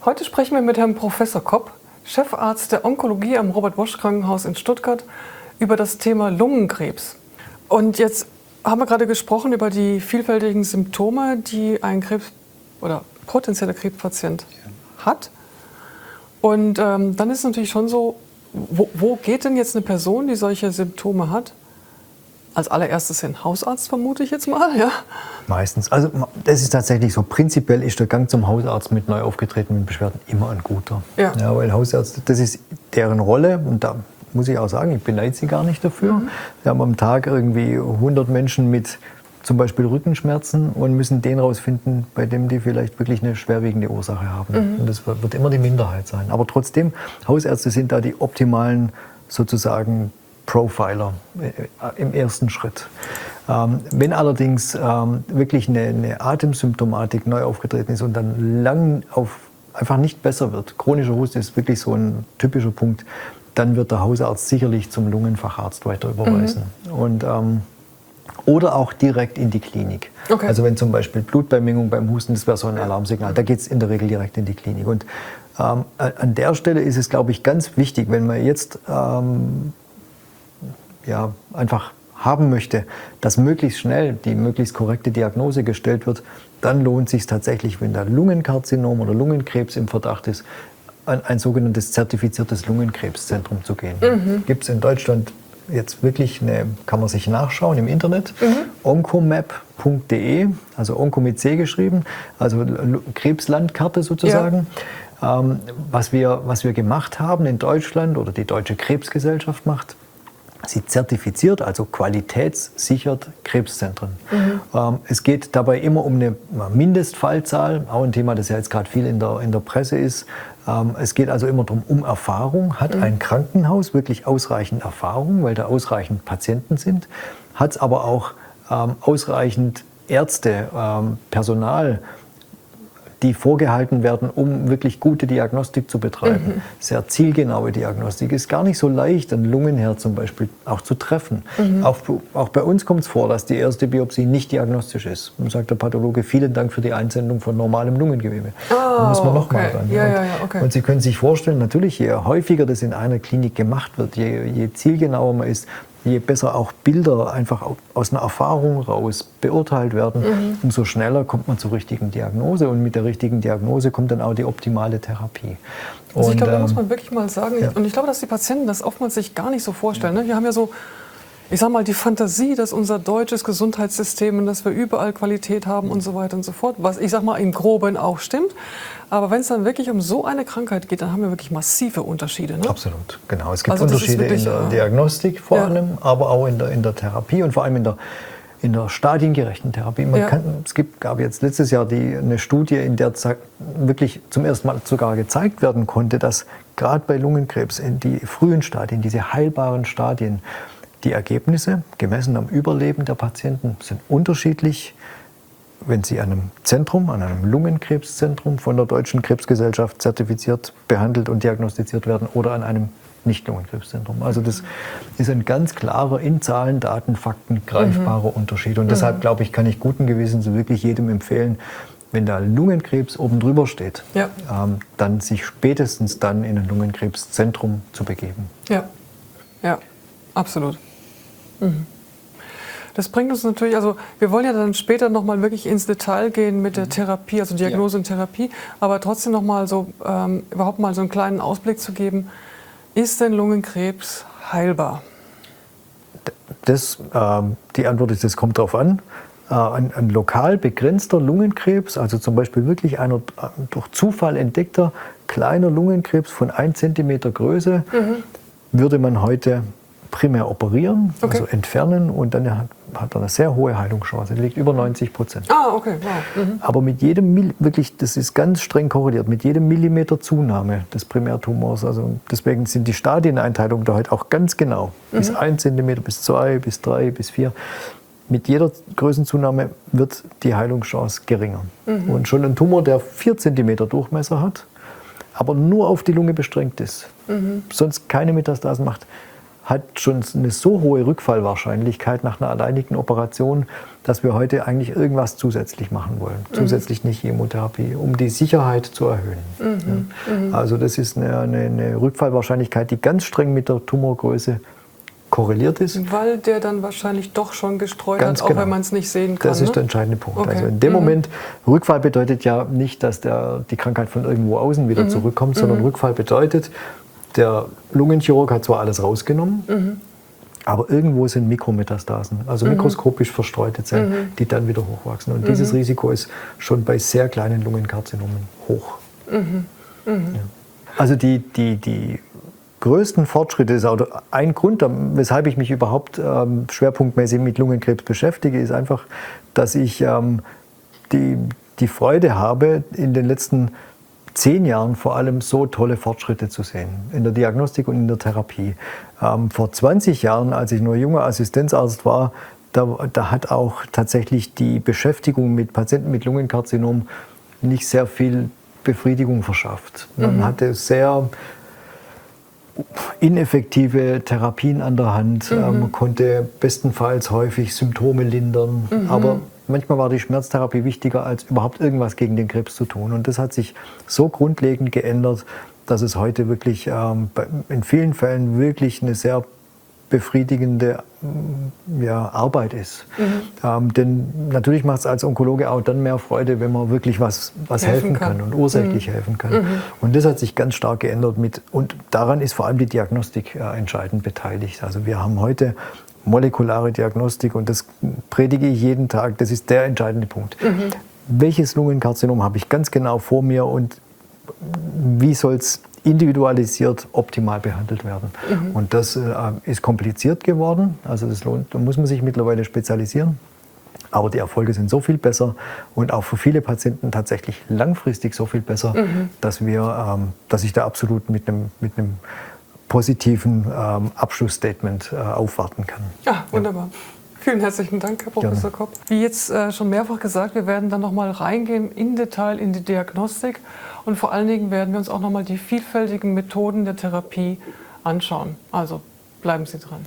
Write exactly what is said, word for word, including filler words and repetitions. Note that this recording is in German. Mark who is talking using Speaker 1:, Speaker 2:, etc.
Speaker 1: Heute sprechen wir mit Herrn Professor Kopp, Chefarzt der Onkologie am Robert-Bosch-Krankenhaus in Stuttgart, über das Thema Lungenkrebs. Und jetzt haben wir gerade gesprochen über die vielfältigen Symptome, die ein Krebs oder potenzieller Krebspatient hat. Und ähm, dann ist es natürlich schon so, wo, wo geht denn jetzt eine Person, die solche Symptome hat? Als allererstes hin Hausarzt, vermute ich jetzt mal, ja?
Speaker 2: Meistens. Also das ist tatsächlich so. Prinzipiell ist der Gang zum Hausarzt mit neu aufgetretenen Beschwerden immer ein guter.
Speaker 1: Ja.
Speaker 2: Ja, weil Hausärzte, das ist deren Rolle und da muss ich auch sagen, ich beneide sie gar nicht dafür. Mhm. Wir haben am Tag irgendwie hundert Menschen mit zum Beispiel Rückenschmerzen und müssen den rausfinden, bei dem die vielleicht wirklich eine schwerwiegende Ursache haben. Mhm. Und das wird immer die Minderheit sein. Aber trotzdem, Hausärzte sind da die optimalen sozusagen Profiler im ersten Schritt. Ähm, wenn allerdings ähm, wirklich eine, eine Atemsymptomatik neu aufgetreten ist und dann lang auf einfach nicht besser wird, chronischer Husten ist wirklich so ein typischer Punkt, dann wird der Hausarzt sicherlich zum Lungenfacharzt weiter überweisen. Mhm. Und, ähm, oder auch direkt in die Klinik. Okay. Also wenn zum Beispiel Blutbeimengung beim Husten, das wäre so ein Alarmsignal, da geht es in der Regel direkt in die Klinik. Und ähm, an der Stelle ist es, glaube ich, ganz wichtig, wenn man jetzt ähm, ja, einfach haben möchte, dass möglichst schnell die möglichst korrekte Diagnose gestellt wird, dann lohnt es sich tatsächlich, wenn da Lungenkarzinom oder Lungenkrebs im Verdacht ist, an ein sogenanntes zertifiziertes Lungenkrebszentrum zu gehen. Mhm. Gibt es in Deutschland jetzt wirklich eine, kann man sich nachschauen im Internet, mhm. oncomap punkt de, also Onco mit C geschrieben, also Krebslandkarte sozusagen. Ja. Ähm, was wir, was wir gemacht haben in Deutschland oder die Deutsche Krebsgesellschaft macht, sie zertifiziert, also qualitätssichert Krebszentren. Mhm. Ähm, es geht dabei immer um eine Mindestfallzahl, auch ein Thema, das ja jetzt gerade viel in der, in der Presse ist. Ähm, es geht also immer darum, um Erfahrung. Hat mhm. ein Krankenhaus wirklich ausreichend Erfahrung, weil da ausreichend Patienten sind? Hat es aber auch ähm, ausreichend Ärzte, ähm, Personal, die vorgehalten werden, um wirklich gute Diagnostik zu betreiben. Mhm. Sehr zielgenaue Diagnostik. Ist gar nicht so leicht, ein Lungenherd zum Beispiel auch zu treffen. Mhm. Auch, auch bei uns kommt es vor, dass die erste Biopsie nicht diagnostisch ist. Dann sagt der Pathologe, vielen Dank für die Einsendung von normalem Lungengewebe. Oh, da muss man nochmal
Speaker 1: okay.
Speaker 2: ran.
Speaker 1: Ja,
Speaker 2: und,
Speaker 1: ja, ja, okay.
Speaker 2: und Sie können sich vorstellen, natürlich, je häufiger das in einer Klinik gemacht wird, je, je zielgenauer man ist, je besser auch Bilder einfach aus einer Erfahrung raus beurteilt werden, mhm. umso schneller kommt man zur richtigen Diagnose. Und mit der richtigen Diagnose kommt dann auch die optimale Therapie.
Speaker 1: Also ich
Speaker 2: und,
Speaker 1: glaube, da
Speaker 2: ähm,
Speaker 1: muss man wirklich mal sagen, ja. und ich glaube, dass die Patienten das oftmals sich gar nicht so vorstellen. Ne? Wir haben ja so, ich sag mal, die Fantasie, dass unser deutsches Gesundheitssystem und dass wir überall Qualität haben und so weiter und so fort, was ich sag mal im Groben auch stimmt. Aber wenn es dann wirklich um so eine Krankheit geht, dann haben wir wirklich massive Unterschiede. Ne?
Speaker 2: Absolut, genau. Es gibt
Speaker 1: also
Speaker 2: Unterschiede
Speaker 1: wirklich,
Speaker 2: in der
Speaker 1: ja.
Speaker 2: Diagnostik vor
Speaker 1: ja.
Speaker 2: allem, aber auch in der, in der Therapie und vor allem in der, in der stadiengerechten Therapie. Man
Speaker 1: ja.
Speaker 2: kann, es gibt, gab jetzt letztes Jahr die, eine Studie, in der wirklich zum ersten Mal sogar gezeigt werden konnte, dass gerade bei Lungenkrebs in die frühen Stadien, diese heilbaren Stadien, die Ergebnisse, gemessen am Überleben der Patienten, sind unterschiedlich, wenn sie an einem Zentrum, an einem Lungenkrebszentrum von der Deutschen Krebsgesellschaft zertifiziert, behandelt und diagnostiziert werden oder an einem Nicht-Lungenkrebszentrum. Also das ist ein ganz klarer, in Zahlen, Daten, Fakten greifbarer mhm. Unterschied. Und deshalb, glaube ich, kann ich guten Gewissens so wirklich jedem empfehlen, wenn da Lungenkrebs oben drüber steht, ja. ähm, dann sich spätestens dann in ein Lungenkrebszentrum zu begeben.
Speaker 1: Ja, ja, absolut. Mhm. Das bringt uns natürlich, also wir wollen ja dann später nochmal wirklich ins Detail gehen mit der Therapie, also Diagnose ja. und Therapie, aber trotzdem nochmal so, ähm, überhaupt mal so einen kleinen Ausblick zu geben, ist denn Lungenkrebs heilbar?
Speaker 2: Das, äh, die Antwort ist, das kommt darauf an. Äh, ein, ein lokal begrenzter Lungenkrebs, also zum Beispiel wirklich einer durch Zufall entdeckter kleiner Lungenkrebs von ein Zentimeter Größe, mhm. würde man heute primär operieren, okay. also entfernen und dann hat, hat er eine sehr hohe Heilungschance. Die liegt über neunzig Prozent.
Speaker 1: Ah, okay, wow. Mhm.
Speaker 2: Aber mit jedem, wirklich, das ist ganz streng korreliert, mit jedem Millimeter Zunahme des Primärtumors, also deswegen sind die Stadieneinteilungen da halt auch ganz genau. Mhm. Bis ein Zentimeter, bis zwei, bis drei, bis vier. Mit jeder Größenzunahme wird die Heilungschance geringer. Mhm. Und schon ein Tumor, der vier Zentimeter Durchmesser hat, aber nur auf die Lunge beschränkt ist, mhm. sonst keine Metastasen macht, hat schon eine so hohe Rückfallwahrscheinlichkeit nach einer alleinigen Operation, dass wir heute eigentlich irgendwas zusätzlich machen wollen. Mhm. Zusätzlich nicht Chemotherapie, um die Sicherheit zu erhöhen. Mhm. Ja. Mhm. Also das ist eine, eine, eine Rückfallwahrscheinlichkeit, die ganz streng mit der Tumorgröße korreliert ist.
Speaker 1: Weil der dann wahrscheinlich doch schon gestreut
Speaker 2: Ganz
Speaker 1: hat,
Speaker 2: genau.
Speaker 1: auch wenn man es nicht sehen kann.
Speaker 2: Das ist
Speaker 1: ne?
Speaker 2: der entscheidende Punkt.
Speaker 1: Okay.
Speaker 2: Also in dem
Speaker 1: mhm.
Speaker 2: Moment, Rückfall bedeutet ja nicht, dass der, die Krankheit von irgendwo außen wieder mhm. zurückkommt, sondern mhm. Rückfall bedeutet, der Lungenchirurg hat zwar alles rausgenommen, mhm. aber irgendwo sind Mikrometastasen, also mhm. mikroskopisch verstreute Zellen, mhm. die dann wieder hochwachsen. Und mhm. dieses Risiko ist schon bei sehr kleinen Lungenkarzinomen hoch. Mhm. Mhm. Ja. Also die, die, die größten Fortschritte ist, oder ein Grund, weshalb ich mich überhaupt ähm, schwerpunktmäßig mit Lungenkrebs beschäftige, ist einfach, dass ich ähm, die, die Freude habe, in den letzten zehn Jahren vor allem so tolle Fortschritte zu sehen, in der Diagnostik und in der Therapie. Ähm, vor zwanzig Jahren, als ich nur junger Assistenzarzt war, da, da hat auch tatsächlich die Beschäftigung mit Patienten mit Lungenkarzinom nicht sehr viel Befriedigung verschafft. Man mhm. hatte sehr ineffektive Therapien an der Hand. Mhm. Man konnte bestenfalls häufig Symptome lindern, mhm. aber manchmal war die Schmerztherapie wichtiger, als überhaupt irgendwas gegen den Krebs zu tun. Und das hat sich so grundlegend geändert, dass es heute wirklich ähm, in vielen Fällen wirklich eine sehr befriedigende ja, Arbeit ist. Mhm. Ähm, denn natürlich macht es als Onkologe auch dann mehr Freude, wenn man wirklich was, was helfen, helfen kann. kann und ursächlich mhm. helfen kann. Mhm. Und das hat sich ganz stark geändert. Mit, und daran ist vor allem die Diagnostik äh, entscheidend beteiligt. Also wir haben heute molekulare Diagnostik und das predige ich jeden Tag. Das ist der entscheidende Punkt. Mhm. Welches Lungenkarzinom habe ich ganz genau vor mir und wie soll es individualisiert optimal behandelt werden. Mhm. Und das äh, ist kompliziert geworden. Also das lohnt, da muss man sich mittlerweile spezialisieren. Aber die Erfolge sind so viel besser und auch für viele Patienten tatsächlich langfristig so viel besser, mhm. dass, wir, ähm, dass ich da absolut mit einem, mit einem positiven ähm, Abschlussstatement äh, aufwarten kann.
Speaker 1: Ja, wunderbar. Ja. Vielen herzlichen Dank, Herr Professor Kopp. Wie jetzt äh, schon mehrfach gesagt, wir werden dann noch mal reingehen in Detail in die Diagnostik und vor allen Dingen werden wir uns auch noch mal die vielfältigen Methoden der Therapie anschauen. Also bleiben Sie dran.